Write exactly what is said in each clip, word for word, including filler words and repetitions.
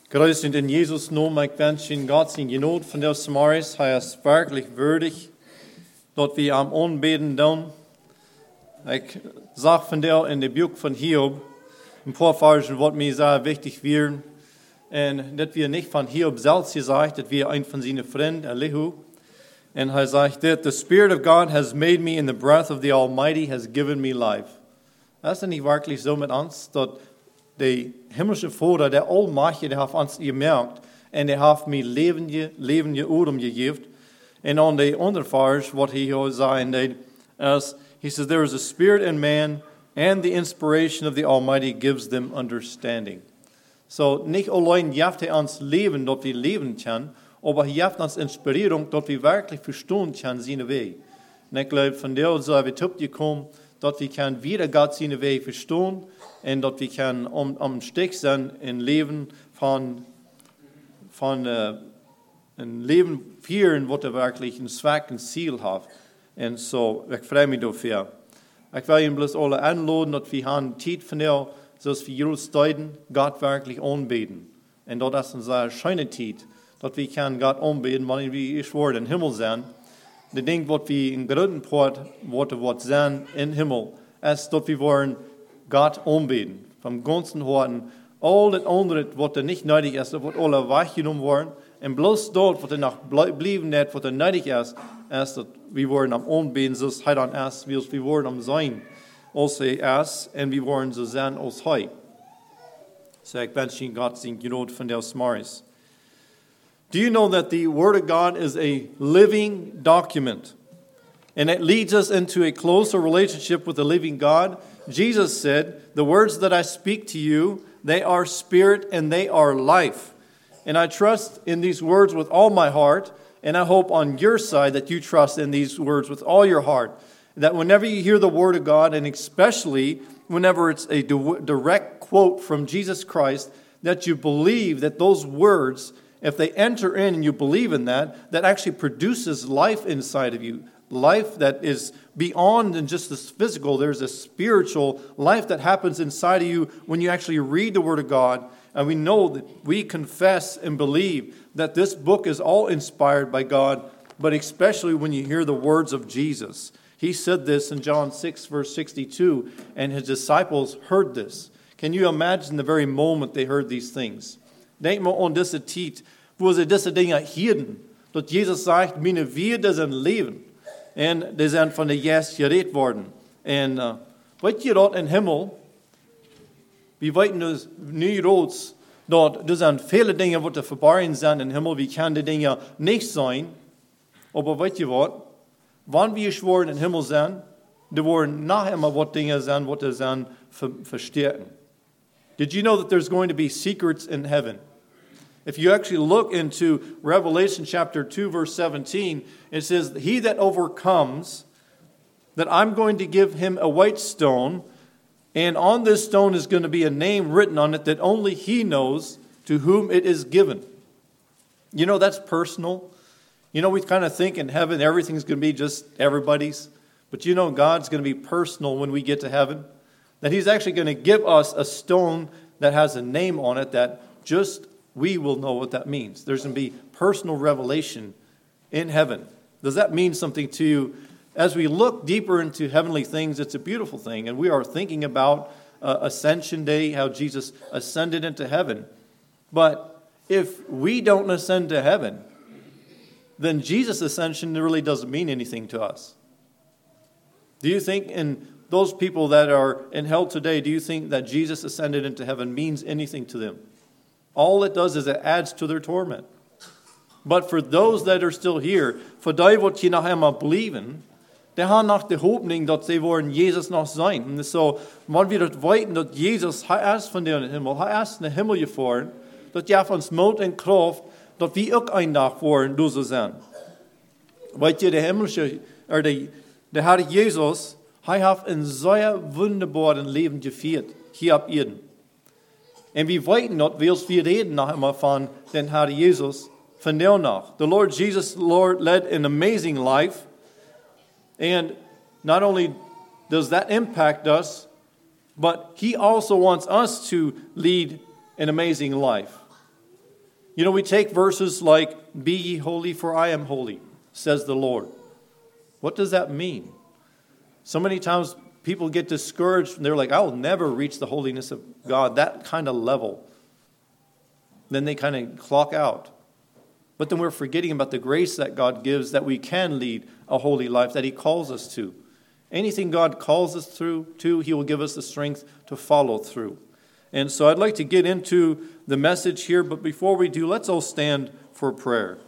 Grüß in den Jesus Namen, ich wünsche Ihnen Gott sein Genot von der Samaris. Er ist wirklich würdig, dort wir am Anbeten tun. Ich sage von der in der Buch von Hiob, ein paar Versen, was mir sehr wichtig wären. Und dass wir nicht von Hiob selbst gesagt, dass wir ein von seinen Freunden, Elihu. Und er sagt, that the Spirit of God has made me and the breath of the Almighty has given me life. Das ist nicht wirklich so mit uns, dass der himmlische Vater, der Allmächtige, der hat uns gemerkt und der hat mir levende, levende Odem gegeben. Und on the other Vers, what he was saying, is, he says, there is a spirit in man and the inspiration of the Almighty gives them understanding. So, nicht allein gibt er uns Leben, dort wir leben können, aber er gibt uns Inspirierung, dort wir wirklich verstehen können, seine Wege. Und ich glaube, von der so wir top gekommen, dort wir können wieder Gott seine Wege verstehen und dort wir können um, um Stück sein im Leben von, von äh, ein Leben führen, was er wirklich ein Zweck, ein Ziel hat. Und so, ich freue mich dafür. Ich will Ihnen bloß alle einladen, dass wir haben Zeit von der, so dass wir jedes Deuten Gott wirklich anbeten. Und dort ist eine sehr schöne Zeit, dass wir können Gott anbeten, weil wir ich werde im Himmel sein. Das Ding, was wir in größten Part, was wir sein im Himmel, ist, dass wir wollen Gott anbeten. Vom ganzen Herzen. All das andere, was nicht nötig ist, das wird alle weggenommen worden. Und bloß dort, was noch bleiben wird, was nötig ist, ist, dass wir wollen am Anbeten, so ist heute an erst, wie wir wollen am Sein, als erst, und wir wollen so sein als heute. So, ich wünsche Ihnen Gott sein Genot von der Samaris. Do you know that the Word of God is a living document? And it leads us into a closer relationship with the living God. Jesus said, the words that I speak to you, they are spirit and they are life. And I trust in these words with all my heart, and I hope on your side that you trust in these words with all your heart. That whenever you hear the Word of God, and especially whenever it's a direct quote from Jesus Christ, that you believe that those words, if they enter in and you believe in that, that actually produces life inside of you. Life that is beyond than just this physical. There's a spiritual life that happens inside of you when you actually read the Word of God. And we know that we confess and believe that this book is all inspired by God, but especially when you hear the words of Jesus. He said this in John six, verse sixty-two, and his disciples heard this. Can you imagine the very moment they heard these things? Denk mal an diese Zeit, wo sie diese Dinge hielten. Dort Jesus sagt, meine Wirte sind Leben. Und die sind von der Geist geredet worden. Und uh, weißt ihr dort im Himmel, wir weiten das nie rots, dort, das sind viele Dinge, die verborgen sind im Himmel, wie kann die Dinge nicht sein. Aber weißt ihr was? Wann wir schworen im Himmel sind, da wollen nachher immer was Dinge sein, was die sind, verstärken. Did you know that there's going to be secrets in heaven? If you actually look into Revelation chapter two, verse seventeen, it says, he that overcomes, that I'm going to give him a white stone, and on this stone is going to be a name written on it that only he knows to whom it is given. You know, that's personal. You know, we kind of think in heaven everything's going to be just everybody's. But you know, God's going to be personal when we get to heaven. That he's actually going to give us a stone that has a name on it that just we will know what that means. There's going to be personal revelation in heaven. Does that mean something to you? As we look deeper into heavenly things, it's a beautiful thing. And we are thinking about uh, Ascension Day, how Jesus ascended into heaven. But if we don't ascend to heaven, then Jesus' ascension really doesn't mean anything to us. Do you think in those people that are in hell today, do you think that Jesus ascended into heaven means anything to them? All it does is it adds to their torment. But for those that are still here, for die wat je nog eenmaal blijven, die gaan nog de hoopning dat ze worden Jezus nog zijn. En zo, wanneer we dat weten dat Jezus, hij is van de hemel, hij is in de hemel gevaren, dat ja van moed en kracht, dat we ook een dag worden door ze zijn. Weet je, de hemelse, er de, de Herr Jezus, hij heeft een zeer wunderbaren leven gevierd, hier op Erden. En we weten dat, als we reden nog eenmaal van den Herr Jezus, van der nach. The Lord Jesus Lord led an amazing life. And not only does that impact us, but he also wants us to lead an amazing life. You know, we take verses like, "Be ye holy, for I am holy, says the Lord." What does that mean? So many times people get discouraged and they're like, "I will never reach the holiness of God," that kind of level. Then they kind of clock out. But then we're forgetting about the grace that God gives, that we can lead a holy life, that He calls us to. Anything God calls us through to, He will give us the strength to follow through. And so I'd like to get into the message here, but before we do, let's all stand for prayer.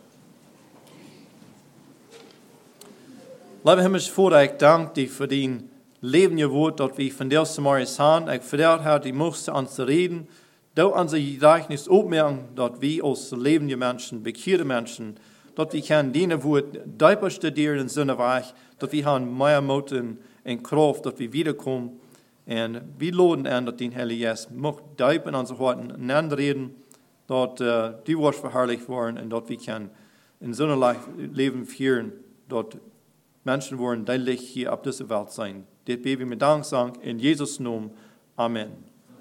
Lieve Himmelske Vader, ik dank Thee voor die levende woord dat we van Deus Samaris haben. Ik vertelt haar die moesten aan te reden. Dat onze gedagnis opmerken dat we als levende mensen, bekeerde mensen, dat we kan dienen woord dieper studeren in zijn weg, dat we gaan meer moeten en kracht, dat we wiederkomen. En we loden aan dat die Heilige Geest mocht dieper in onze harten aanreden, dat uh, die wordt verherrlicht worden en dat we kan in zijn leven vieren, dat Menschen worden duidelijk hier op deze wereld zijn. Dit beten we met dankzang in Jezus' naam. Amen.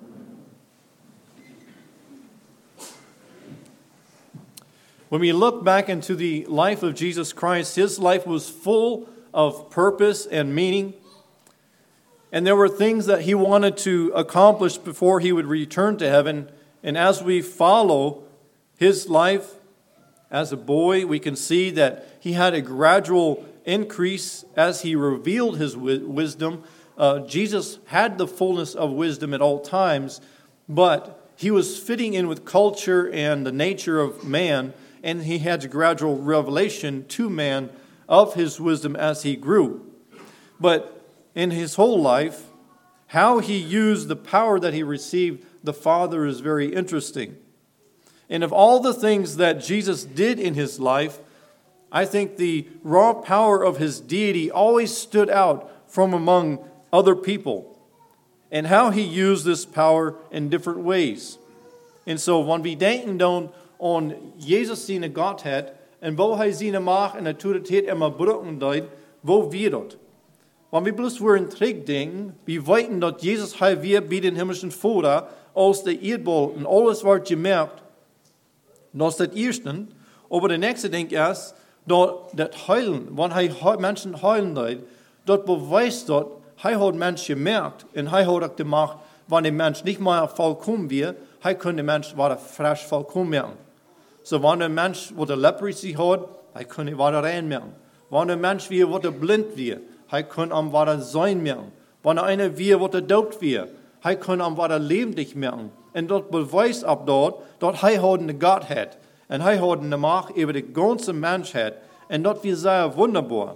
When we look back into the life of Jesus Christ, His life was full of purpose and meaning. And there were things that He wanted to accomplish before He would return to heaven. And as we follow His life as a boy, we can see that He had a gradual increase as He revealed His wisdom. Uh, Jesus had the fullness of wisdom at all times, but He was fitting in with culture and the nature of man, and He had a gradual revelation to man of His wisdom as He grew. But in His whole life, how He used the power that He received, the Father, is very interesting. And of all the things that Jesus did in His life, I think the raw power of His deity always stood out from among other people, and how He used this power in different ways. And so when we denken dan aan Jesus zijn Godheid en wo Hij zijn macht en autoriteit immer brücken deed, wo wir dat? Wenn wir bloß weer in terugdenken, wir weten dat Jesus Hij weer bij den himmlischen Vater aus der Erdbol und alles wordt gemerkt. Das ist das Erste. Aber der nächste Ding ist, dat dat Heilen, wenn Hij Menschen heilen deed, dat beweist dat Hij hat Menschen gemerkt und Hij hat auch die Macht, wenn der Mensch nicht mehr vollkommen wird, Hij kann den Mensch wieder frisch vollkommen merken. So wenn der Mensch, wo der Leprosy hat, Hij kann ihn wieder reinmerken. Wenn der Mensch wird, wo der blind wird, Hij kann ihn wieder sein merken. Wenn er einer wird, wo der tot wird, Hij kann ihn wieder lebendig merken. Und das beweist ab dort, dass Hij hat eine Gottheit. Und Hij hat eine Macht über die ganze Menschheit. Und das wird sehr wunderbar.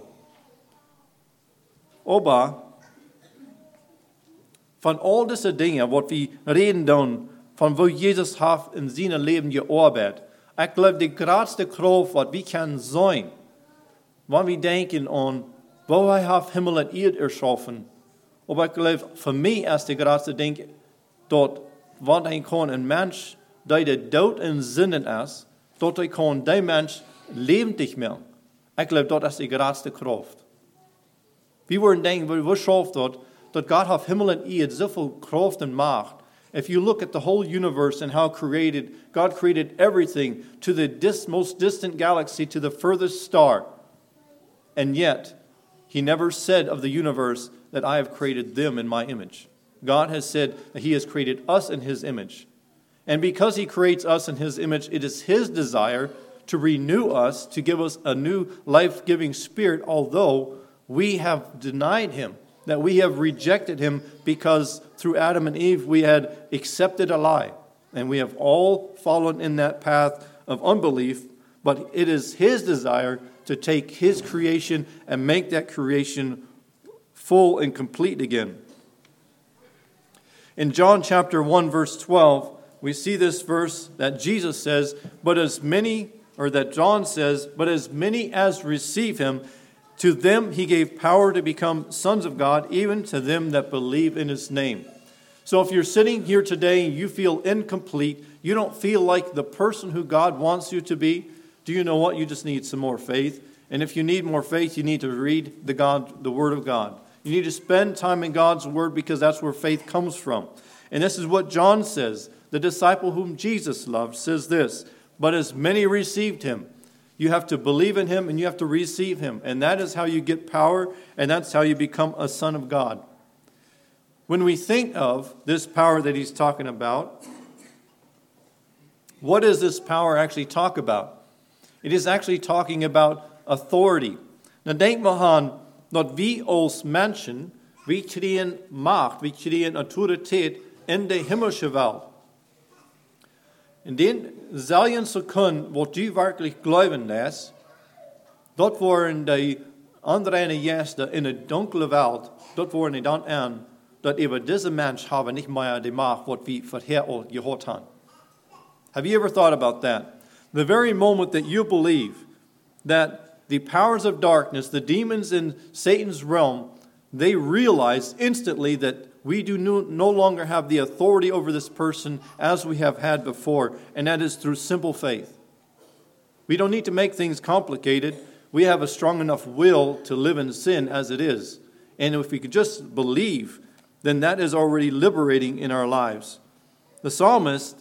Aber von all diesen Dingen, was wir reden dann, von wo Jesus hat in seinem Leben gearbeitet, ich glaube, die größte Kraft, was wir können sein, wenn wir denken an, wo er hat Himmel und Erde erschaffen. Aber ich glaube, für mich ist die größte Ding, dass, wenn ein kann ein Mensch, der der Tod in Sinnen ist, dass er kann der Mensch lebendig machen. Ich glaube, das ist die größte Kraft. Wir würden denken, was schafft das, dass Gott hat Himmel und Erde so viel Kraft und Macht. If you look at the whole universe and how created, God created everything to the dis, most distant galaxy, to the furthest star. And yet, He never said of the universe that I have created them in my image. God has said that He has created us in His image. And because He creates us in His image, it is His desire to renew us, to give us a new life-giving spirit, although we have denied Him, that we have rejected Him because through Adam and Eve we had accepted a lie. And we have all fallen in that path of unbelief, but it is His desire to take His creation and make that creation full and complete again. In John chapter one, verse twelve, we see this verse that Jesus says, but as many, or that John says, but as many as receive Him, to them He gave power to become sons of God, even to them that believe in His name. So if you're sitting here today and you feel incomplete, you don't feel like the person who God wants you to be, do you know what? You just need some more faith. And if you need more faith, you need to read the God, the Word of God. You need to spend time in God's Word because that's where faith comes from. And this is what John says. The disciple whom Jesus loved says this, but as many received him. You have to believe in him and you have to receive him. And that is how you get power, and that's how you become a son of God. When we think of this power that he's talking about, what does this power actually talk about? It is actually talking about authority. Nou denk maar aan dat wie als mensen, wie krijgen macht, wie krijgen autoriteit in de hemelse wereld. En den zal je zo kunnen, wat je werkelijk geloven lässt, dat worden die andere Gäste in de donkere wereld, dat worden die dan aan, dat über deze mens hebben niet meer de macht, wat we vorher al gehad hebben. Have you ever thought about that? The very moment that you believe that the powers of darkness, the demons in Satan's realm, they realize instantly that we do no, no longer have the authority over this person as we have had before, and that is through simple faith. We don't need to make things complicated. We have a strong enough will to live in sin as it is. And if we could just believe, then that is already liberating in our lives. The psalmist,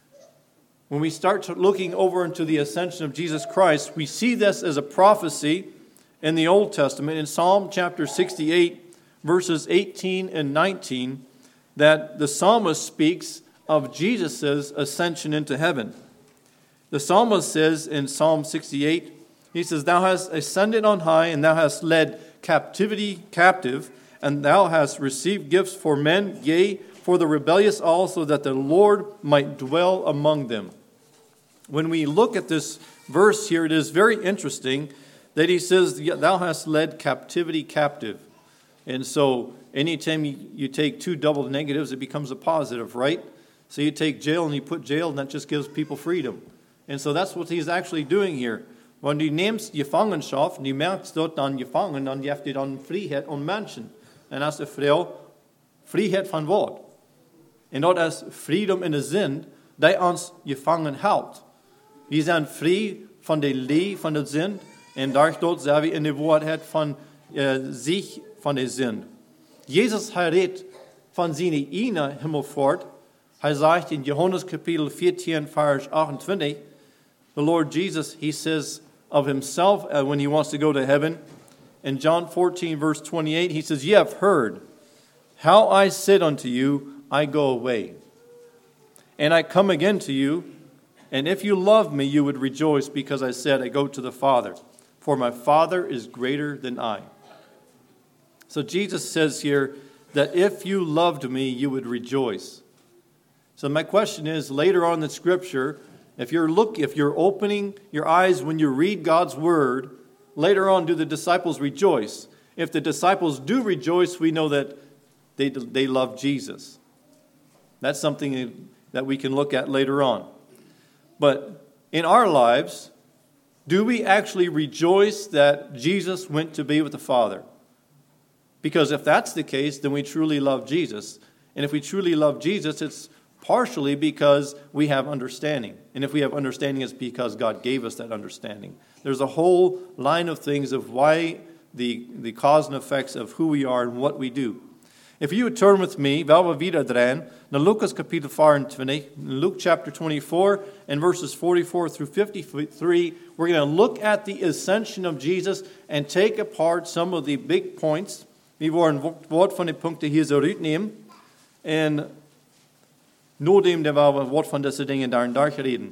when we start looking over into the ascension of Jesus Christ, we see this as a prophecy in the Old Testament, in Psalm chapter sixty-eight, verses eighteen and nineteen, that the psalmist speaks of Jesus' ascension into heaven. The psalmist says in Psalm sixty-eight, he says, "Thou hast ascended on high, and thou hast led captivity captive, and thou hast received gifts for men, yea, for the rebellious also, that the Lord might dwell among them." When we look at this verse here, it is very interesting that he says, "Thou hast led captivity captive." And so anytime you, you take two double negatives, it becomes a positive, right? So you take jail and you put jail, and that just gives people freedom. And so that's what he's actually doing here. Wenn du nimmst Gefangenschaft und du merkst dort dann gefangen, dann gibt dir dann Freiheit und Menschen. En als de vrouw vrijheid van wat? En dat is freedom in de zin die ons gevangen houdt. We zijn vrij van de lee van de zin. En daardoor zijn we in de waarheid van uh, zich van de zin. Jezus hij redt van zijn ene hemelvaart. Hij zegt in Johannes kapitel fourteen, vers twenty-eight, the Lord Jesus, he says of himself uh, when he wants to go to heaven, in John fourteen, verse twenty-eight, he says, "Ye have heard how I said unto you, I go away. And I come again to you, and if you love me, you would rejoice, because I said, I go to the Father. For my Father is greater than I." So Jesus says here that if you loved me, you would rejoice. So my question is, later on in the Scripture, if you're look, if you're opening your eyes when you read God's Word, later on, do the disciples rejoice? If the disciples do rejoice, we know that they, they love Jesus. That's something that we can look at later on. But in our lives, do we actually rejoice that Jesus went to be with the Father? Because if that's the case, then we truly love Jesus. And if we truly love Jesus, it's partially because we have understanding. And if we have understanding, it's because God gave us that understanding. There's a whole line of things of why the, the cause and effects of who we are and what we do. If you would turn with me, wel we wieder drehen, naar Lucas kapitel twenty-four, Luke chapter twenty-four, and verses forty-four through fifty-three, we're going to look at the ascension of Jesus and take apart some of the big points. We wollen wat van die Punkte hier so uitnehmen. En Nodem, der war ein Wort von diesen Dingen da und da reden.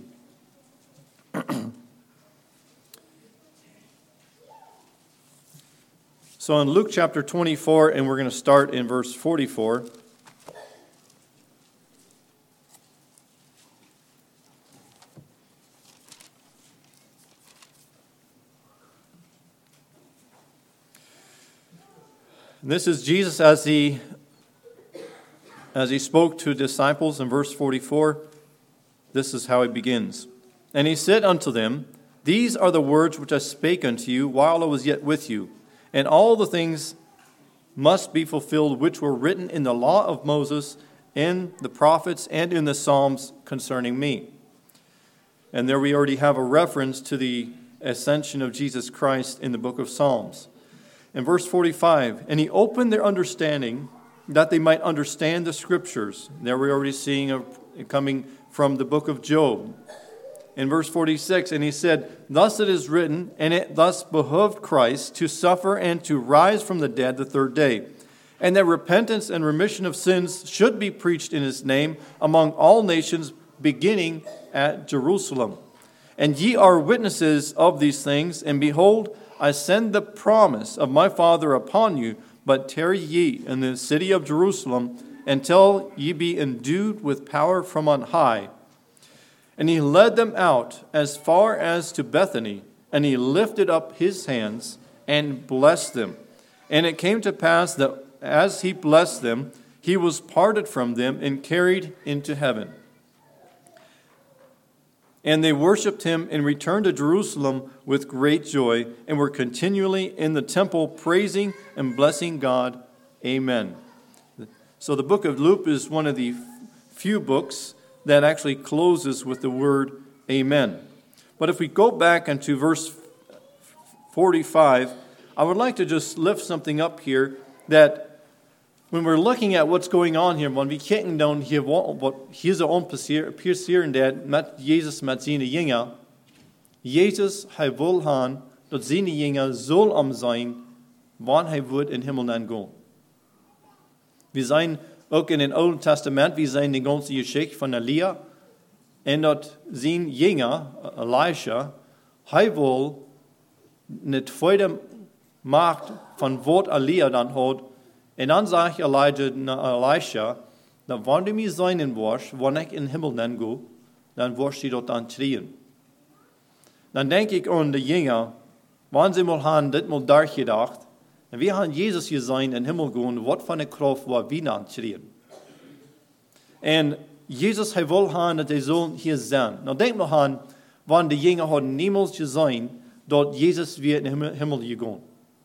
So in Luke chapter twenty-four, and we're going to start in verse forty-four. And this is Jesus as he As he spoke to disciples in verse forty-four, this is how he begins. "And he said unto them, These are the words which I spake unto you while I was yet with you, and all the things must be fulfilled which were written in the law of Moses, in the prophets, and in the Psalms concerning me." And there we already have a reference to the ascension of Jesus Christ in the book of Psalms. In verse forty-five, "And he opened their understanding, that they might understand the Scriptures." There we're already seeing a, coming from the book of Job. in verse forty-six, and he said, "Thus it is written, and it thus behoved Christ to suffer and to rise from the dead the third day, and that repentance and remission of sins should be preached in his name among all nations, beginning at Jerusalem. And ye are witnesses of these things, and behold, I send the promise of my Father upon you, but tarry ye in the city of Jerusalem until ye be endued with power from on high." And he led them out as far as to Bethany, and he lifted up his hands and blessed them. And it came to pass that as he blessed them, he was parted from them and carried into heaven. And they worshipped him and returned to Jerusalem with great joy, and were continually in the temple praising and blessing God. Amen. So the book of Luke is one of the few books that actually closes with the word amen. But if we go back into verse forty-five, I would like to just lift something up here that when we're looking at what's going on here, when we kijken dan hier wat hier zo onpasseren dat met Jezus met zijn jingen, Jezus hij wil gaan dat zijn jingen zal am zijn, wanneer hij wordt in hemel gaan. We zijn ook in het Oude Testament, we zijn de ganze Geschichte van Elia. En dat zijn jingen, Elisha, hij wil een tweede macht van wat Elia dan had. En dan zegt Elijah naar Elisha, dat wanneer mij zijn in was, wanneer ik in de hemel dan ga, dan wordt hij dat dan schreeuwen. Dan denk ik aan de jingen, wanneer ze mal gaan dit mal durchgedacht, en we gaan Jezus hier zijn in de hemel gaan, wat van de kracht waar we dan schreeuwen. En Jezus, hij wil gaan dat hij zullen hier zijn. Nou denk maar aan, wanneer de jingen hadden niemals gezien, dat Jezus weer in de hemel gegaan.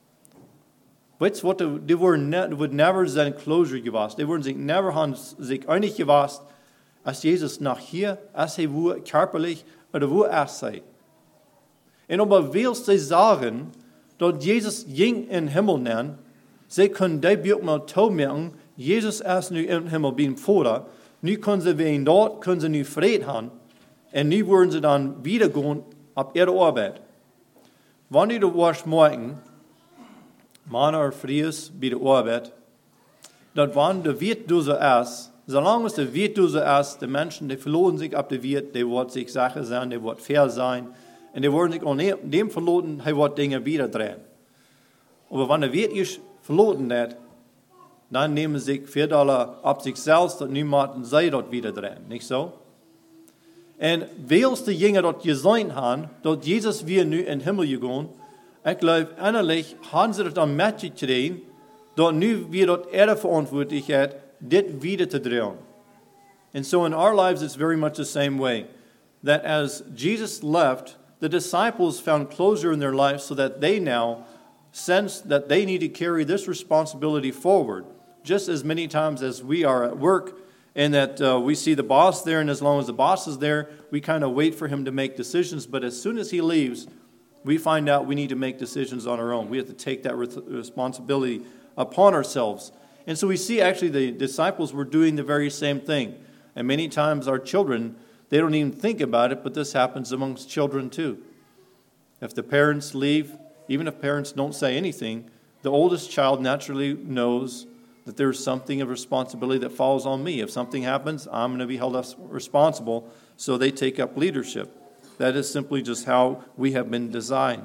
Weet je wat, die worden ne, wordt never zijn closure geweest. Die worden zich never han zich einig geweest, als Jezus nach hier, als hij woe körperlich, oder wo er sei. En aber willst sie sagen, dat Jezus ging in den Himmel nennen, sie können die Bild mal merken, Jesus ist nu in den Himmel beim Vater, nu können sie wen dort, können sie nu Frieden haben, und nu würden sie dann wieder gehen ab ihre Arbeit. Wann die du warst morgen, Mann oder Fries bei der Arbeit, dat wann der Wirt du so ist, solange es der Wirt du so ist, die Menschen, die verloren sich ab der Wirt, die wird sich Sache sein, die wird fair sein, und die werden sich an dem verloren, die wird Dinge wieder drehen. Aber wenn der Wirt ist verloren hat, dann nehmen sie sich vier Dollar ab sich selbst, und niemanden sei dort wieder drehen, nicht so? Und weil's die Jünger dort gesehen haben, dass Jesus wir nu in den Himmel gegangen, ich glaube, innerlich haben sie das dann mitgekriegt, dass nu wir dort ihre Verantwortlichkeit, das wieder zu drehen. And so in our lives, it's very much the same way. That as Jesus left, the disciples found closure in their lives so that they now sense that they need to carry this responsibility forward, just as many times as we are at work, and that uh, we see the boss there, and as long as the boss is there, we kind of wait for him to make decisions. But as soon as he leaves, we find out we need to make decisions on our own. We have to take that re- responsibility upon ourselves. And so we see actually the disciples were doing the very same thing. And many times our children, they don't even think about it, but this happens amongst children too. If the parents leave, even if parents don't say anything, the oldest child naturally knows that there's something of responsibility that falls on me. If something happens, I'm going to be held responsible, so they take up leadership. That is simply just how we have been designed.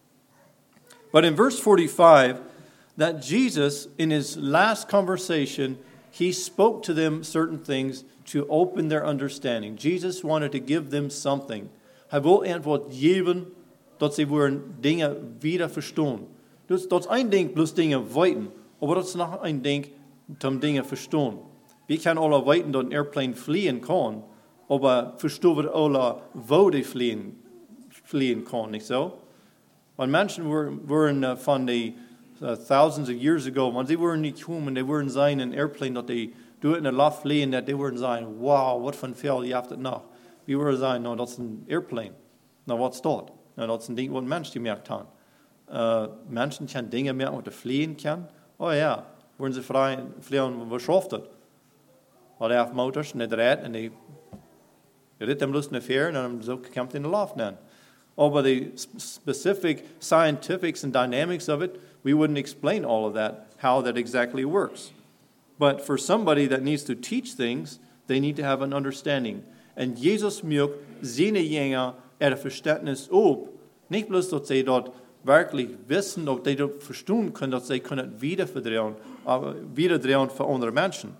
But in verse forty-five, that Jesus, in his last conversation, he spoke to them certain things to open their understanding. Jesus wanted to give them something. Hij wil antwoord geven, dat ze worden dingen wieder verstaan. Dus dat is één ding plus dingen weten, aber dat is nog één ding om dingen verstaan. We kunnen alle weten dat een airplane vliegen kan, aber verstaan we alle wo die vliegen, vliegen kan, niet zo? Want mensen waren uh, van die uh, thousands of years ago, want die waren niet gekomen, die waren zijn een airplane dat die door in de lucht vliegen, dat die waren zijn, wow, wat van veel je hebt het nog. We waren zijn, nou dat is een airplane. Nou wat is dat? Nou dat is een ding wat mensen gemerkt hebben. Uh, mensen kunnen dingen merken wat de vliegen kan. Oh ja, worden ze vrij, vliegen, wat schafft het? Want hij heeft motors en hij draait en hij Je redt hem dus naar ver en dan zo komt in de loft dan. Over the specific scientifics and dynamics of it, we wouldn't explain all of that, how that exactly works. But for somebody that needs to teach things, they need to have an understanding. En Jesus mögt seine Jünger er Verständnis op, nicht bloß, dass sie dort wirklich wissen, dass sie dort verstehen können, dass sie können wiederverdrehen, wiederdrehen für andere Menschen.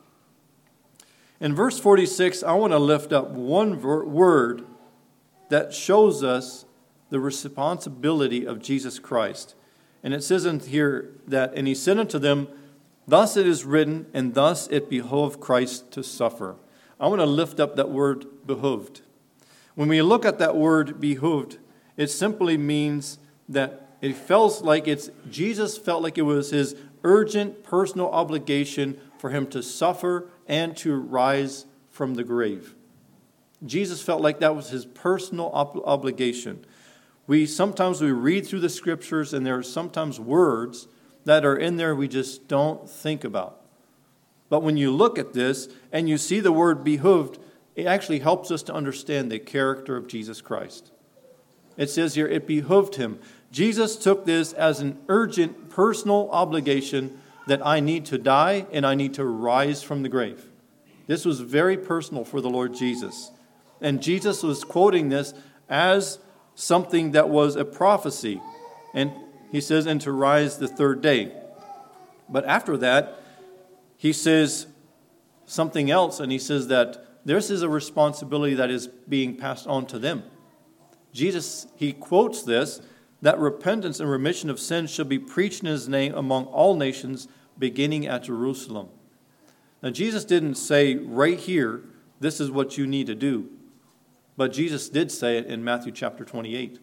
In verse forty-six, I want to lift up one ver- word that shows us the responsibility of Jesus Christ. And it says in here that, and he said unto them, thus it is written, and thus it behoved Christ to suffer. I want to lift up that word behoved. When we look at that word behoved, it simply means that it feels like it's, Jesus felt like it was his urgent personal obligation for him to suffer and to rise from the grave. Jesus felt like that was his personal ob- obligation. We sometimes we read through the scriptures and there are sometimes words that are in there we just don't think about. But when you look at this and you see the word behoved, it actually helps us to understand the character of Jesus Christ. It says here, it behooved him. Jesus took this as an urgent personal obligation that I need to die and I need to rise from the grave. This was very personal for the Lord Jesus. And Jesus was quoting this as something that was a prophecy. And he says, and to rise the third day. But after that, he says something else, and he says that this is a responsibility that is being passed on to them. Jesus, he quotes this, that repentance and remission of sins should be preached in his name among all nations, beginning at Jerusalem. Now, Jesus didn't say right here, this is what you need to do. But Jesus did say it in Matthew chapter twenty-eight.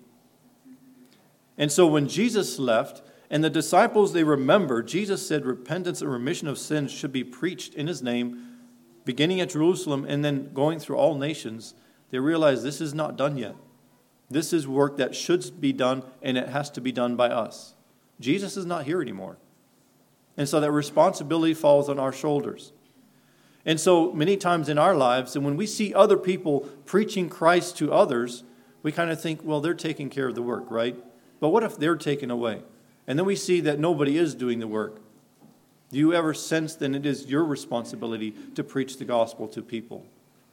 And so when Jesus left, and the disciples, they remember, Jesus said repentance and remission of sins should be preached in his name, beginning at Jerusalem and then going through all nations. They realized this is not done yet. This is work that should be done, and it has to be done by us. Jesus is not here anymore. And so that responsibility falls on our shoulders. And so many times in our lives, and when we see other people preaching Christ to others, we kind of think, well, they're taking care of the work, right? But what if they're taken away? And then we see that nobody is doing the work. Do you ever sense that it is your responsibility to preach the gospel to people?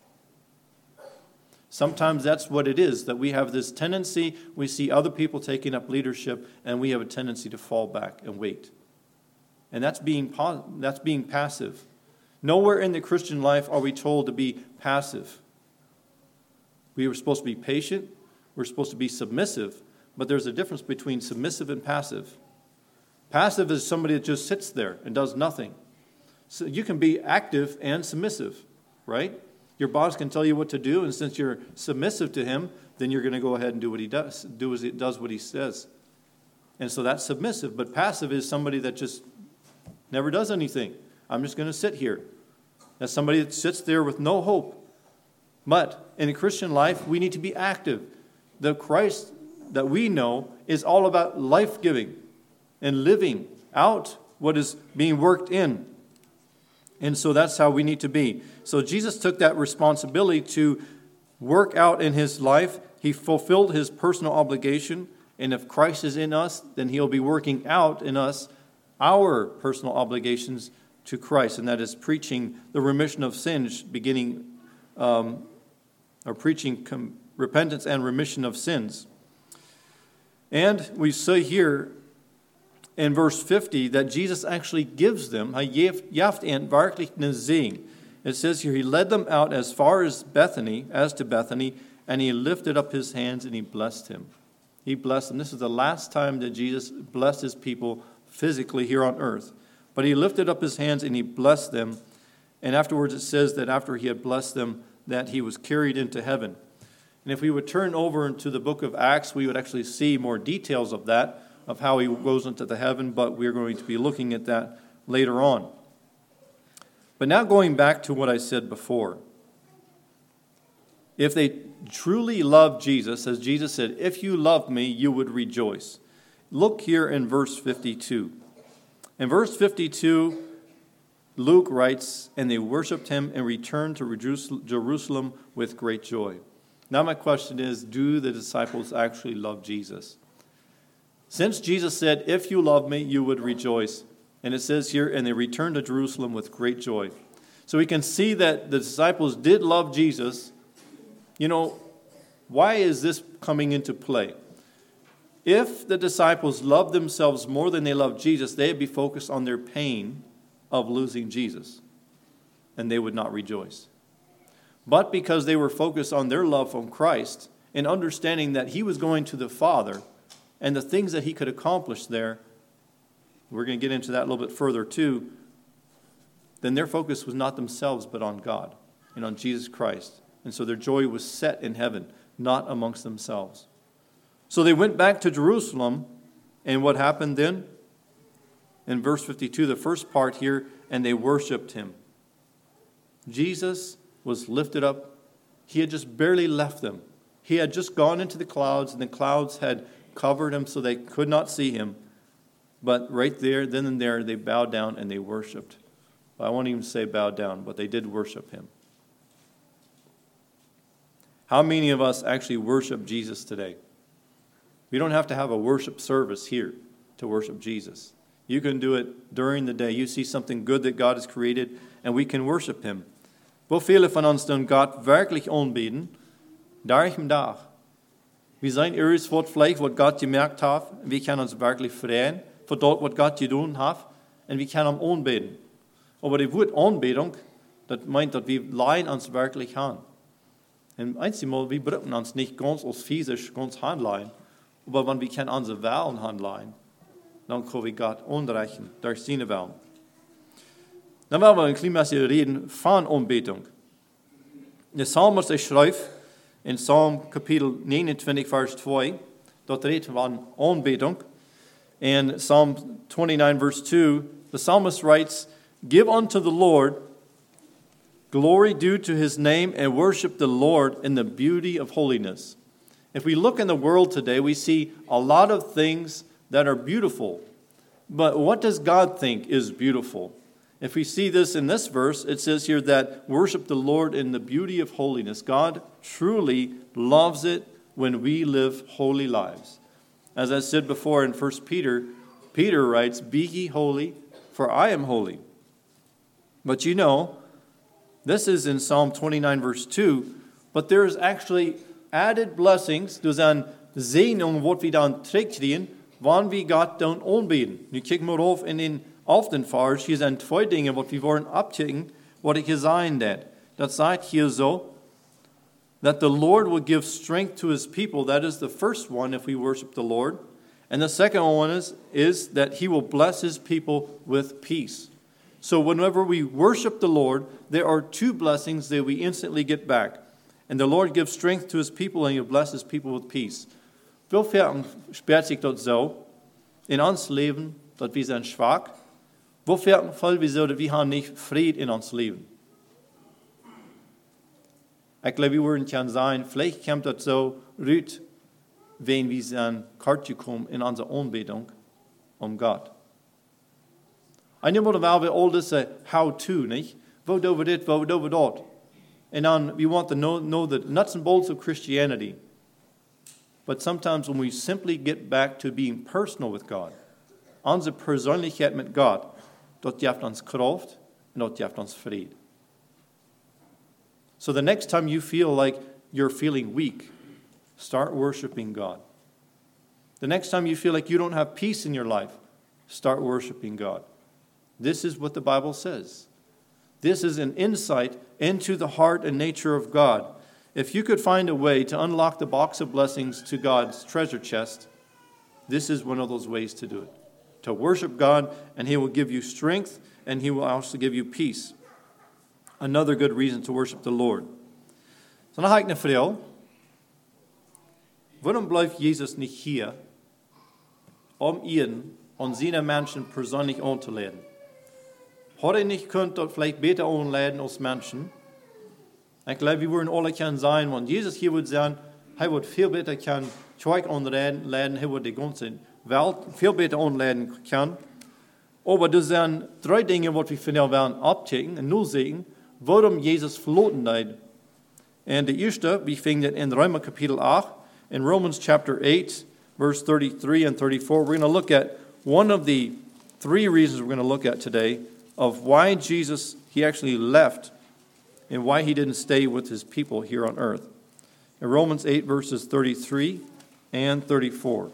Sometimes that's what it is, that we have this tendency, we see other people taking up leadership, and we have a tendency to fall back and wait. And that's being that's being passive. Nowhere in the Christian life are we told to be passive. We are supposed to be patient, we're supposed to be submissive, but there's a difference between submissive and passive. Passive is somebody that just sits there and does nothing. So you can be active and submissive, right? Your boss can tell you what to do, and since you're submissive to him, then you're going to go ahead and do what he does, do as he does what he says. And so that's submissive. But passive is somebody that just never does anything. I'm just going to sit here. That's somebody that sits there with no hope. But in the Christian life, we need to be active. The Christ that we know is all about life-giving and living out what is being worked in. And so that's how we need to be. So Jesus took that responsibility to work out in his life. He fulfilled his personal obligation. And if Christ is in us, then he'll be working out in us our personal obligations to Christ. And that is preaching the remission of sins, beginning, um, or preaching com- repentance and remission of sins. And we see here in verse fifty that Jesus actually gives them, it says here, he led them out as far as Bethany, as to Bethany, and he lifted up his hands and he blessed him. He blessed them. This is the last time that Jesus blessed his people physically here on earth. But he lifted up his hands and he blessed them. And afterwards it says that after he had blessed them, that he was carried into heaven. And if we would turn over into the book of Acts, we would actually see more details of that, of how he goes into the heaven, but we're going to be looking at that later on. But now going back to what I said before. If they truly love Jesus, as Jesus said, if you love me, you would rejoice. Look here in verse fifty-two. In verse fifty-two, Luke writes, and they worshipped him and returned to Jerusalem with great joy. Now my question is, do the disciples actually love Jesus? Since Jesus said, if you love me, you would rejoice. And it says here, and they returned to Jerusalem with great joy. So we can see that the disciples did love Jesus. You know, why is this coming into play? If the disciples loved themselves more than they loved Jesus, they'd be focused on their pain of losing Jesus, and they would not rejoice. But because they were focused on their love from Christ and understanding that he was going to the Father and the things that he could accomplish there, we're going to get into that a little bit further too, then their focus was not themselves but on God and on Jesus Christ. And so their joy was set in heaven, not amongst themselves. So they went back to Jerusalem, and what happened then? In verse fifty-two, the first part here, and they worshipped him. Jesus was lifted up. He had just barely left them. He had just gone into the clouds, and the clouds had covered him so they could not see him. But right there, then and there, they bowed down and they worshipped. I won't even say bowed down, but they did worship him. How many of us actually worship Jesus today? We don't have to have a worship service here to worship Jesus. You can do it during the day. You see something good that God has created, and we can worship him. Hoe vele van ons doen God werkelijk aanbidden, dag om dag. We zijn eerst voor het vlees wat God gemerkt heeft, en we kunnen ons werkelijk vrijen voor dat wat God gedaan heeft, en we kunnen hem aanbidden. Maar die woord aanbidding, dat meint dat we leihen ons werkelijk aan. En einmal, wir brauchen uns nicht ganz als physisch ganz handleihen, aber wenn wir können unsere Wellen handleihen, dann können wir Gott anreichen durch seine Wellen. Dann wollen wir ein klein bisschen reden von Anbetung. Der Psalmist schreibt in Psalm Kapitel neunundzwanzig, Vers zwei, dort redet von Anbetung. In Psalm twenty-nine, verse two, the psalmist writes, "Give unto the Lord glory due to his name, and worship the Lord in the beauty of holiness." If we look in the world today, we see a lot of things that are beautiful. But what does God think is beautiful? If we see this in this verse, it says here that worship the Lord in the beauty of holiness. God truly loves it when we live holy lives. As I said before in First Peter, Peter writes, "Be ye holy, for I am holy." But you know, this is in Psalm twenty-nine, verse two, but there is actually added blessings. Dus een zegening wat we dan terugkrijgen, wanneer we God dan aanbidden. Nu kijk maar op in den Aftenvars, hier zijn twee dingen wat we worden abchecken, wat ik gezegd heb. Dat zegt hier zo, that the Lord will give strength to his people. That is the first one if we worship the Lord. And the second one is, is that he will bless his people with peace. So whenever we worship the Lord, there are two blessings that we instantly get back. And the Lord gives strength to his people, and he blesses people with peace. Veel vaak speelt zich dat zo in ons leven, dat we zijn zwak. Hoe vaak voelen we zo dat we hebben niet vrede in ons leven? Ik geloof, we worden kan zijn, vielleicht komt dat zo uit, wenn we zijn kartje komen in onze aanbidding om God. En dan moeten we wel al deze how-to, niet? Wat doen we dit, wat doen we dat? And then we want to know, know the nuts and bolts of Christianity. But sometimes when we simply get back to being personal with God, onze persoonlijkheid met God, dat geeft ons kracht en dat geeft ons vrede. So the next time you feel like you're feeling weak, start worshiping God. The next time you feel like you don't have peace in your life, start worshiping God. This is what the Bible says. This is an insight into the heart and nature of God. If you could find a way to unlock the box of blessings to God's treasure chest, this is one of those ways to do it. To worship God, and he will give you strength, and he will also give you peace. Another good reason to worship the Lord. So dan ga ik naar vrouw. Waarom blijft Jezus niet hier, om ihn und seine Menschen persönlich anzuladen? Had hij niet kunt dat vielleicht beter aanleiden als Menschen? Ik geloof, we worden alle kan zijn, want Jezus hier wordt zijn, hij wordt veel beter kan Zeug aanleiden, hij wordt de ganze Welt veel beter aanleiden kan. Aber er zijn drie dingen wat we vandaag willen optekenen en nu zeggen, waarom Jezus verloren deed. En de eerste, we vinden het in Römer kapitel acht, in Romans chapter eight, verse thirty-three and thirty-four. We're going to look at one of the three reasons we're going to look at today of why Jesus, he actually left and why he didn't stay with his people here on earth. In Romans eight, verses thirty-three and thirty-four.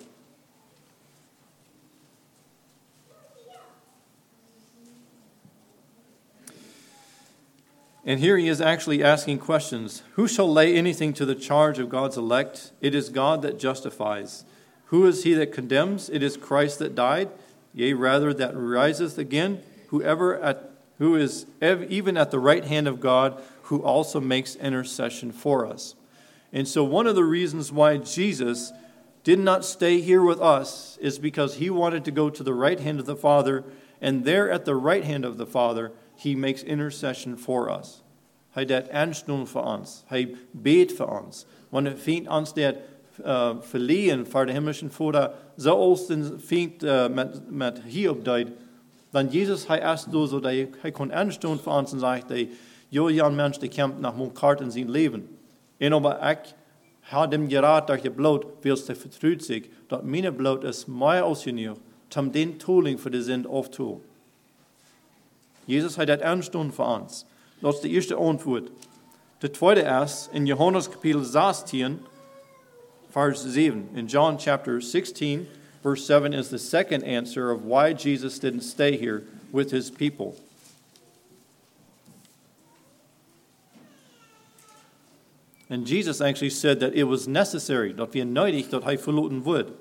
And here he is actually asking questions. Who shall lay anything to the charge of God's elect? It is God that justifies. Who is he that condemns? It is Christ that died, yea, rather that riseth again, whoever at, who is ev- even at the right hand of God, who also makes intercession for us. And so one of the reasons why Jesus did not stay here with us is because he wanted to go to the right hand of the Father, and there at the right hand of the Father, he makes intercession for us. Hij deed aanstaan voor ons. Hij beet voor ons. Wanneer vindt ons dat uh, verliehen voor de hemelse Vader, zoals den vindt uh, met, met Hiob deed, dan Jezus, hij eerst door, zodat hij, hij kon aanstaan voor ons en zegt, hij, jo, Jan mens, die kämpft nach mijn kart in zijn leven. En aber ik had hem geraad dat je bloed, wilst hij vertrouwt zich, dat mijn bloed is meer als genoeg, om den toeling voor de zin af te doen. Jesus hat das aanstaan voor ons. Dat is de eerste antwoord. De tweede is in Johannes kapitel zestien, vers seven. In John chapter sixteen, verse seven is the second answer of why Jesus didn't stay here with his people. And Jesus actually said that it was necessary, dat we nodig dat hij verloren wordt.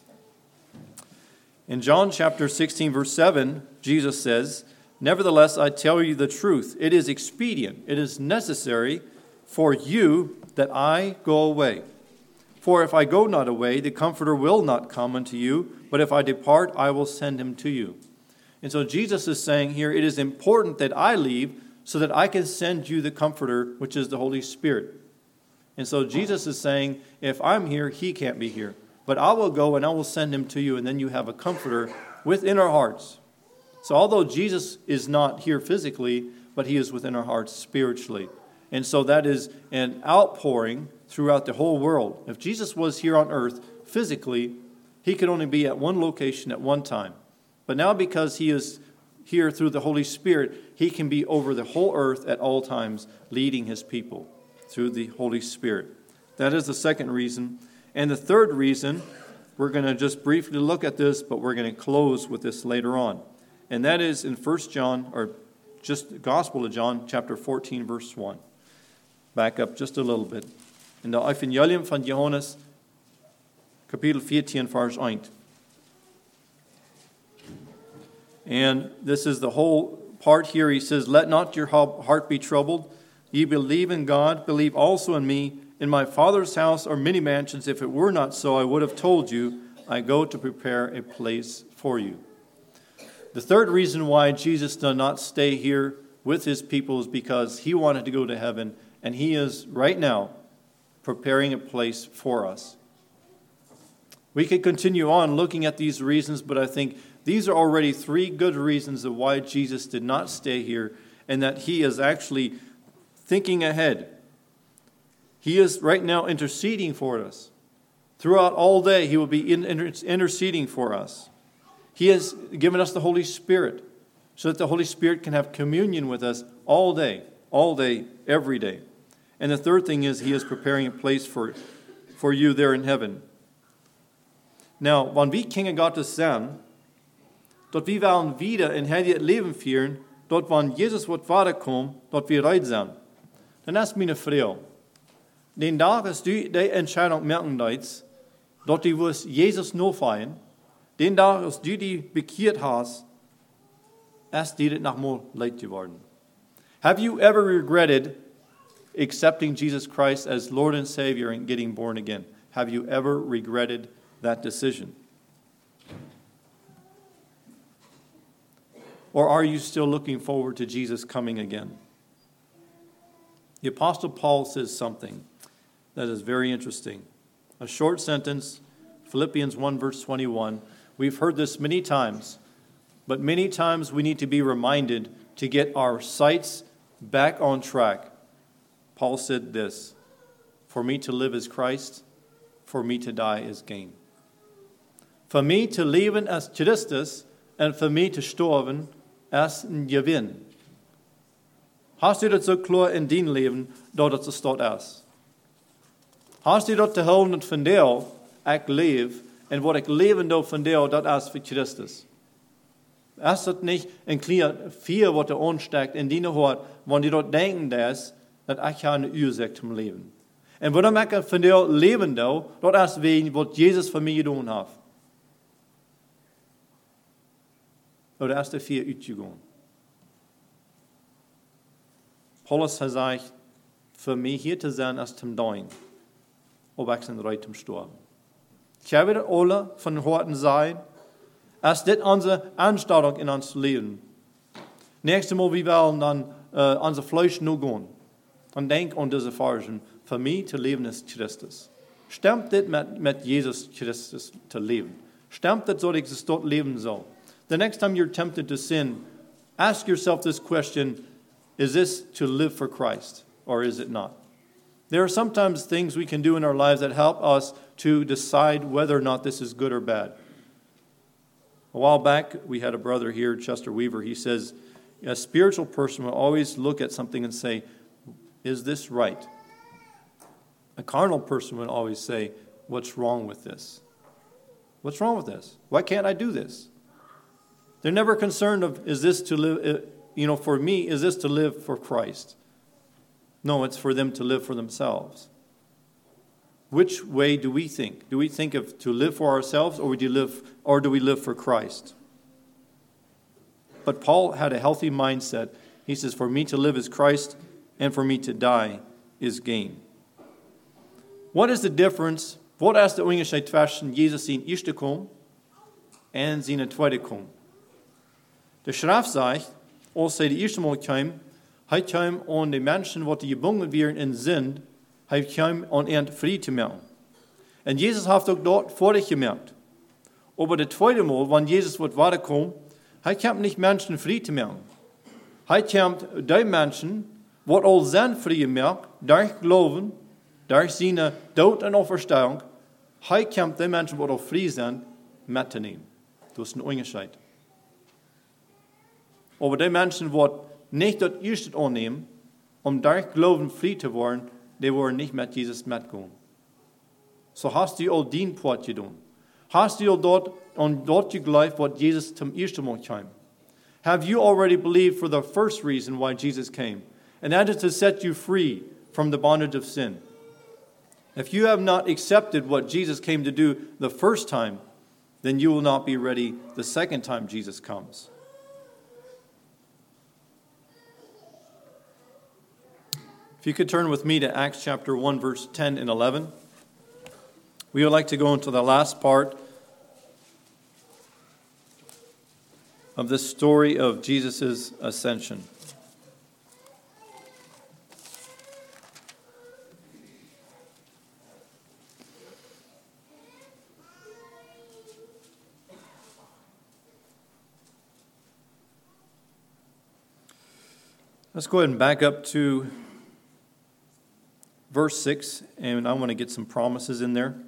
In John chapter sixteen, verse seven, Jesus says, nevertheless, I tell you the truth. It is expedient, it is necessary for you that I go away. For if I go not away, the Comforter will not come unto you, but if I depart, I will send him to you. And so Jesus is saying here, it is important that I leave so that I can send you the Comforter, which is the Holy Spirit. And so Jesus is saying, if I'm here, he can't be here. But I will go and I will send him to you, and then you have a Comforter within our hearts. So although Jesus is not here physically, but he is within our hearts spiritually. And so that is an outpouring throughout the whole world. If Jesus was here on earth physically, he could only be at one location at one time. But now because he is here through the Holy Spirit, he can be over the whole earth at all times, leading his people through the Holy Spirit. That is the second reason. And the third reason, we're going to just briefly look at this, but we're going to close with this later on. And that is in First John, or just the Gospel of John, chapter fourteen, verse one. Back up just a little bit. In de Evangelium van Johannes, kapitel fourteen, vers one. And this is the whole part here. He says, let not your heart be troubled. Ye believe in God, believe also in me. In my Father's house are many mansions. If it were not so, I would have told you, I go to prepare a place for you. The third reason why Jesus did not stay here with his people is because he wanted to go to heaven, and he is right now preparing a place for us. We could continue on looking at these reasons, but I think these are already three good reasons of why Jesus did not stay here, and that he is actually thinking ahead. He is right now interceding for us. Throughout all day, he will be interceding for us. He has given us the Holy Spirit so that the Holy Spirit can have communion with us all day, all day, every day. And the third thing is he is preparing a place for, for you there in heaven. Now, wann wir Kinder Gottes sind, dort wir wollen wieder in heilig Leben führen, dort wann Jesus wird weiterkommen, dort wir reid sind. Dann ist meine Frau, den Tag, als du die Entscheidung merken deitst, dort du wirst Jesus nur feiern, den Tag, als du die bekehrt hast, erst dir nach mal leid geworden. Have you ever regretted accepting Jesus Christ as Lord and Savior and getting born again? Have you ever regretted that decision? Or are you still looking forward to Jesus coming again? The Apostle Paul says something that is very interesting. A short sentence, Philippians one verse twenty-one. We've heard this many times, But many times we need to be reminded to get our sights back on track. Paul said this, "For me to live is Christ, for me to die is gain." For me to leben as Christus en for me te sterven as een gewin. Hast du dat zo klar in din leven, dat het zo staat is? Hast du dat te houden van deel, ik leef, en wat ik leven doe van deel, dat is voor Christus? Is dat niet een klein vier wat er aansteekt in die hoort, wanneer die dat denken dat, dat ik ga een oorzaak te leven. En waarom ik van deel leven doe, dat is wegen wat Jezus voor mij gedaan heeft. Oder ist der vier uitgegaan. Paulus hat gesagt, für mich hier zu sein, ist zum Dein, ob ich sind bereit zum Sterben. Ich habe das alle von Horten sein, ist das unsere Anstellung in uns Leben. Nächstes Mal, wir wollen dann äh, unser Fleisch nur gehen. Und denk an diese Versen, für mich zu leben ist Christus. Stimmt das mit, mit Jesus Christus zu leben? Stimmt das, so dass ich dort leben soll? The next time you're tempted to sin, ask yourself this question, is this to live for Christ or is it not? There are sometimes things we can do in our lives that help us to decide whether or not this is good or bad. A while back, we had a brother here, Chester Weaver. He says, a spiritual person will always look at something and say, is this right? A carnal person would always say, what's wrong with this? What's wrong with this? Why can't I do this? They're never concerned of, is this to live, you know, for me, is this to live for Christ? No, it's for them to live for themselves. Which way do we think? Do we think of to live for ourselves or do, you live, or do we live for Christ? But Paul had a healthy mindset. He says, for me to live is Christ and for me to die is gain. What is the difference? Wat is de onderscheid tussen Jezus zijn eerste kom en zijn tweede kom? De schrift zegt, als hij de eerste maal kwam, hij kwam aan de mensen wat gebonden werden in zin, hij kwam aan hen vrij te maken. En Jezus heeft ook dort vorig gemerkt. Aber de tweede maal, wanneer Jezus wordt weiterkomt, hij kwam niet mensen vrij te maken. Hij kwam die mensen, wat al zijn vrij gemaakt, door geloven, door zijn dood en opstanding, hij kwam die mensen wat al vrij zijn, met te nemen. Dat is een onderscheid. Aber die Menschen, die nicht das Erste annehmen, um durch Glauben frei zu werden, die wollen nicht mit Jesus mitgehen. So hast du all den Part getan. Hast du all dort und dort geglaubt, was Jesus zum ersten Mal kam? Have you already believed for the first reason why Jesus came? And that is to set you free from the bondage of sin. If you have not accepted what Jesus came to do the first time, then you will not be ready the second time Jesus comes. If you could turn with me to Acts chapter one, verse ten and eleven. We would like to go into the last part of this story of Jesus' ascension. Let's go ahead and back up to verse six, and I want to get some promises in there.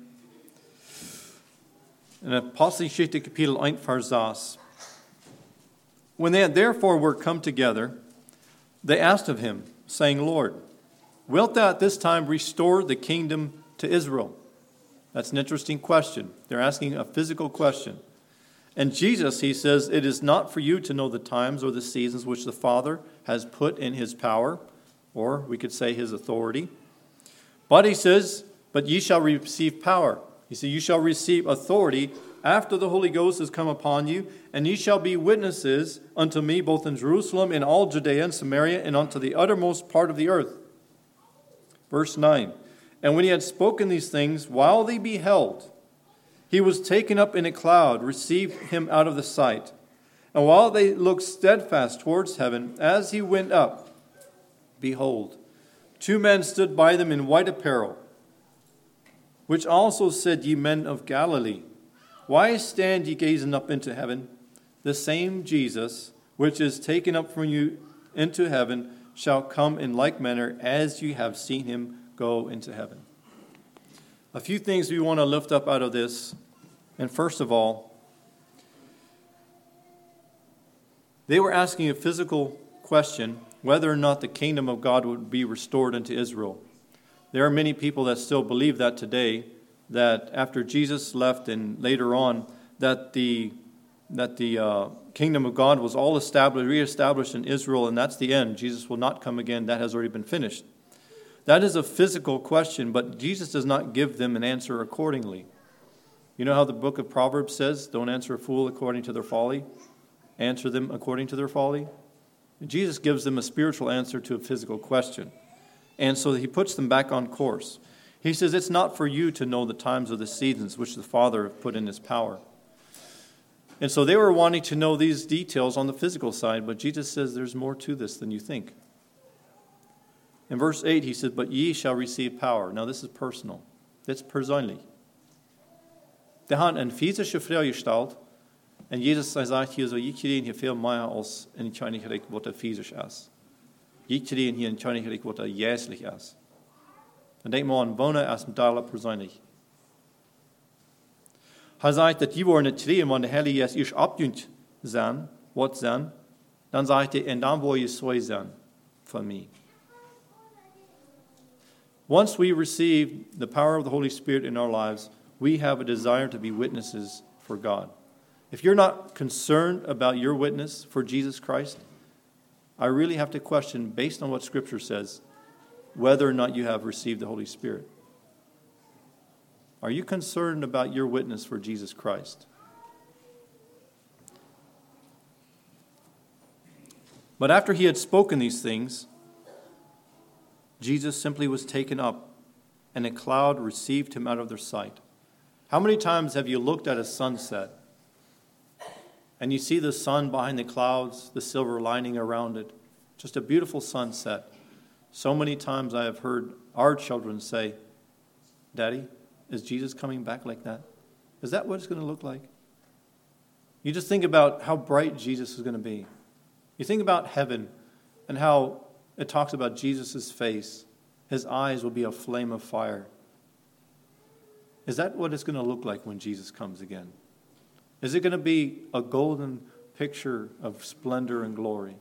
In Apostelgeschichte Kapitel one, Vers six. When they therefore were come together, they asked of him, saying, Lord, wilt thou at this time restore the kingdom to Israel? That's an interesting question. They're asking a physical question. And Jesus, he says, it is not for you to know the times or the seasons which the Father has put in his power, or we could say his authority. But he says, but ye shall receive power. He said, you shall receive authority after the Holy Ghost has come upon you, and ye shall be witnesses unto me both in Jerusalem and all Judea and Samaria and unto the uttermost part of the earth. Verse nine. And when he had spoken these things, while they beheld, he was taken up in a cloud, received him out of the sight. And while they looked steadfast towards heaven, as he went up, behold, two men stood by them in white apparel, which also said, Ye men of Galilee, why stand ye gazing up into heaven? the same Jesus, which is taken up from you into heaven, shall come in like manner as you have seen him go into heaven. A few things we want to lift up out of this. And first of all, they were asking a physical question, whether or not the kingdom of God would be restored unto Israel. There are many people that still believe that today, that after Jesus left and later on, that the that the uh, kingdom of God was all established, reestablished in Israel, and that's the end. Jesus will not come again. That has already been finished. That is a physical question, but Jesus does not give them an answer accordingly. You know how the book of Proverbs says, don't answer a fool according to their folly, answer them according to their folly. And Jesus gives them a spiritual answer to a physical question. And so he puts them back on course. He says, it's not for you to know the times or the seasons which the Father has put in his power. And so they were wanting to know these details on the physical side, but Jesus says there's more to this than you think. In verse eight, he says, but ye shall receive power. Now this is personal. It's persoonlijk. Det har en fysisk vrijgesteld. En Jesus hij zegt hier zo, je krijgt hier veel meer als een koninkrijk wat er fysisch is. Je krijgt hier een koninkrijk wat er geestelijk is. En denk maar aan wonen als een deel persoonlijk. Hij zegt dat je worden het treden, want de Heilige Geest eerst opdoet zijn, wat zijn. Dan zegt hij, en dan wil je zo zijn van mij. Once we receive the power of the Holy Spirit in our lives, we have a desire to be witnesses for God. If you're not concerned about your witness for Jesus Christ, I really have to question, based on what Scripture says, whether or not you have received the Holy Spirit. Are you concerned about your witness for Jesus Christ? But after he had spoken these things, Jesus simply was taken up, and a cloud received him out of their sight. How many times have you looked at a sunset, and you see the sun behind the clouds, the silver lining around it, just a beautiful sunset? So many times I have heard our children say, Daddy, is Jesus coming back like that? Is that what it's going to look like? You just think about how bright Jesus is going to be. You think about heaven and how it talks about Jesus' face. His eyes will be a flame of fire. Is that what it's going to look like when Jesus comes again? Is it going to be a golden picture of splendor and glory?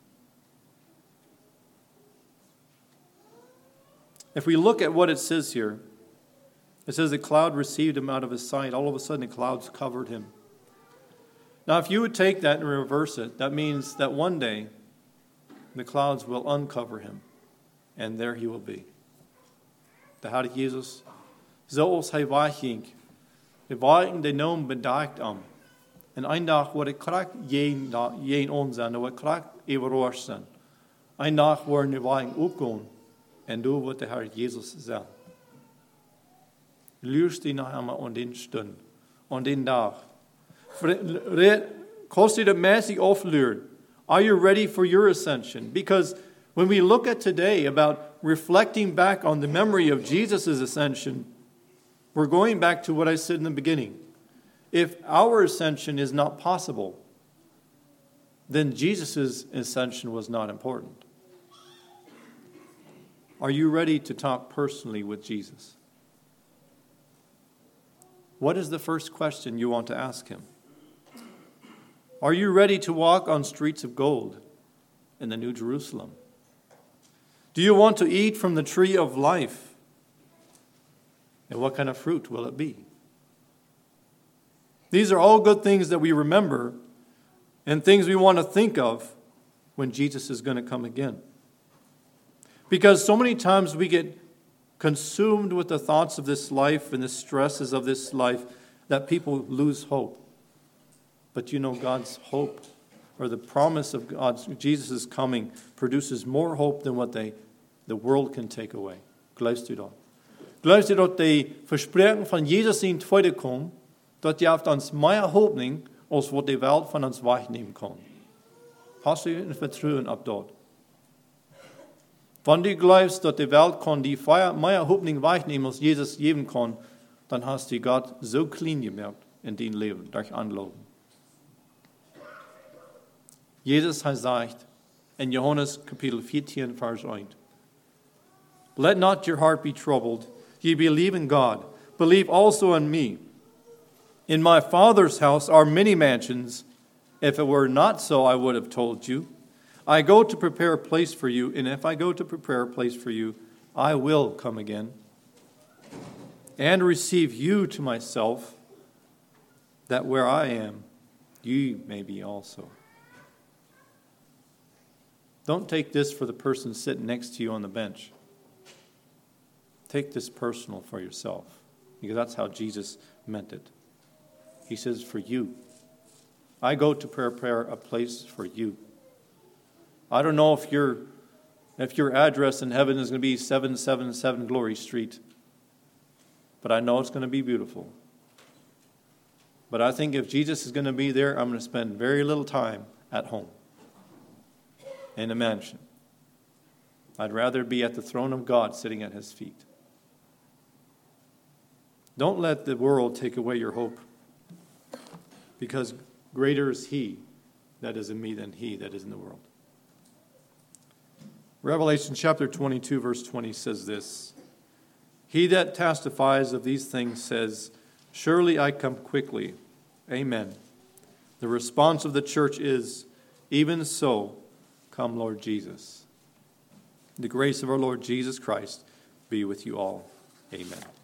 If we look at what it says here, it says the cloud received him out of his sight. All of a sudden, the clouds covered him. Now, if you would take that and reverse it, that means that one day the clouds will uncover him, and there he will be. De Heer Jezus, zoals hij wegging, de waren de naam bedacht am. En een dag wordt het krak geen ons zijn, en wordt krak eeuwig zijn. Een dag worden de waren opgaan, en door wordt de Heer Jezus zijn. Luister die naar hem aan den stund, aan den dag. Kost je dat mensen afleert? Are you ready for your ascension? Because when we look at today about reflecting back on the memory of Jesus' ascension, we're going back to what I said in the beginning. If our ascension is not possible, then Jesus' ascension was not important. Are you ready to talk personally with Jesus? What is the first question you want to ask him? Are you ready to walk on streets of gold in the New Jerusalem? Do you want to eat from the tree of life? And what kind of fruit will it be? These are all good things that we remember and things we want to think of when Jesus is going to come again. Because so many times we get consumed with the thoughts of this life and the stresses of this life that people lose hope. But you know, God's hope, or the promise of God's, Jesus' coming, produces more hope than what they, the world can take away. Geloofst u dat? Geloofst u dat de verspreking van Jesus in tweede kom, dat geeft ons meer hoopning als wat de wereld van ons wegnemen kan? Hast u een vertrouwen op dat? Wenn du glaubst, dass die Welt kann die mehr Hoffnung wegnehmen, als Jesus geben kann, dann hast du Gott so klein gemerkt in dein Leben durch Anloben. Jesus hat gesagt in Johannes Kapitel vierzehn, Vers eins, let not your heart be troubled. Ye believe in God. Believe also in me. In my Father's house are many mansions. If it were not so, I would have told you. I go to prepare a place for you, and if I go to prepare a place for you, I will come again and receive you to myself, that where I am, you may be also. Don't take this for the person sitting next to you on the bench. Take this personal for yourself, because that's how Jesus meant it. He says, for you. I go to prepare a place for you. I don't know if your if your address in heaven is going to be seven seven seven Glory Street, but I know it's going to be beautiful. But I think if Jesus is going to be there, I'm going to spend very little time at home in a mansion. I'd rather be at the throne of God sitting at his feet. Don't let the world take away your hope, because greater is he that is in me than he that is in the world. Revelation chapter twenty-two, verse twenty says this, he that testifies of these things says, surely I come quickly. Amen. The response of the church is, even so, come Lord Jesus. The grace of our Lord Jesus Christ be with you all. Amen.